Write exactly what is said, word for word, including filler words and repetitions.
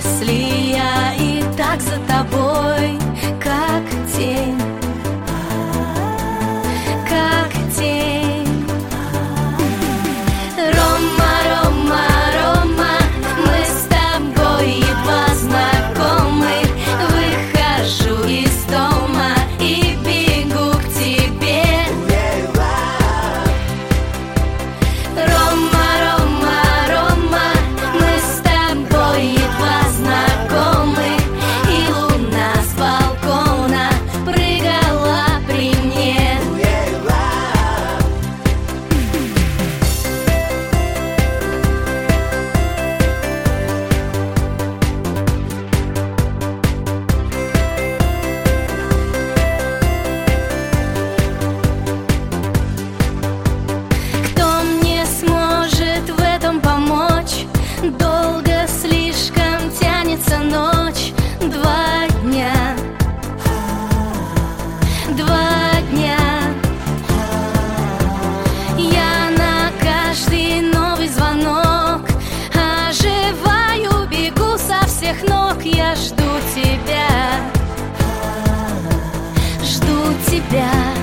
если я и так за тобой, как тень, как тень. Рома, Рома, Рома, мы с тобой едва знакомы. Выхожу из дома и бегу к тебе. Рома, Рома, Рома, мы с тобой едва знакомы. И луна с балкона прыгала при мне. Кто мне сможет в этом помочь? Долго слишком тянется ночь. Два дня, два дня. Я на каждый новый звонок оживаю, бегу со всех ног. Я жду тебя, жду тебя.